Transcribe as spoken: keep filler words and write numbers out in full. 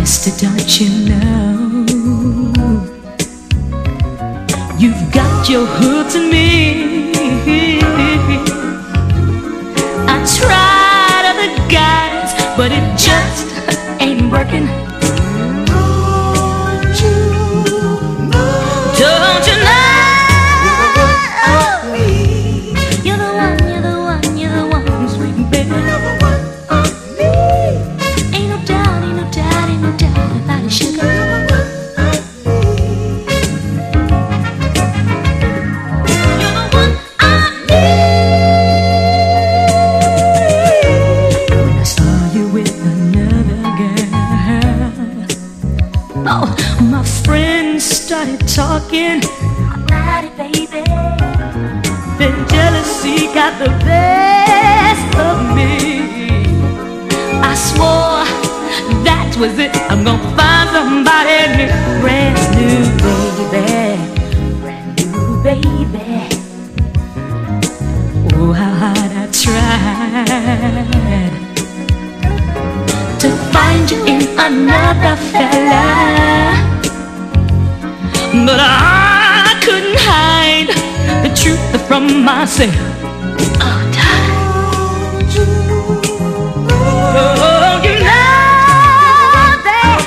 Mister, don't you know you've got your hooks in me? I tried other guys, but it just ain't working. Don't you know? Don't you know? You're the one, you're the one, you're the one, sweet baby. You're the one of me. Ain't no doubt, ain't no doubt, ain't no doubt about it, sugar. You're the one of me. You're the one of me. When I saw you with another girl, oh, my friends started talking about it, baby. Then jealousy got the best of me. I swore that was it. I'm gonna find somebody new, brand new, baby, brand new, baby. Oh, how hard I tried to find you in another fella, but I couldn't hide the truth from myself. Uh,